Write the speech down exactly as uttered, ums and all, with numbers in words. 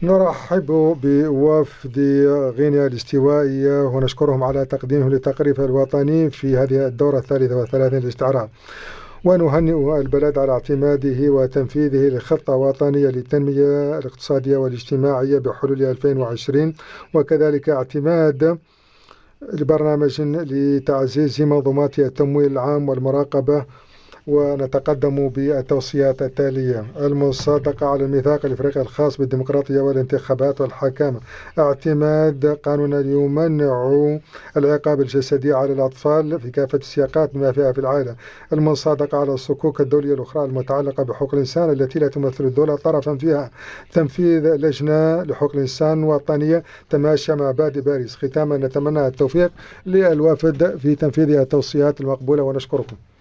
نرحب بوفد غينيا الاستوائية ونشكرهم على تقديمهم للتقرير الوطني في هذه الدورة الثالثة والثلاثين للاستعراض، ونهنئ البلد على اعتماده وتنفيذه لخطة وطنية للتنمية الاقتصادية والاجتماعية بحلول ألفين وعشرين، وكذلك اعتماد لبرنامج لتعزيز منظومات التمويل العام والمراقبة. ونتقدم بالتوصيات التالية: المصادقة على الميثاق الإفريقي الخاص بالديمقراطية والانتخابات والحكامة، اعتماد قانون يمنع العقاب الجسدي على الأطفال في كافة السياقات بما فيها في العائلة، المصادقة على الصكوك الدولية الأخرى المتعلقة بحقوق الإنسان التي لا تمثل الدولة طرفا فيها، تنفيذ لجنة لحقوق الإنسان وطنية تماشى مع مبادئ باريس. ختاما نتمنى التوفيق للوفد في تنفيذ التوصيات المقبولة ونشكركم.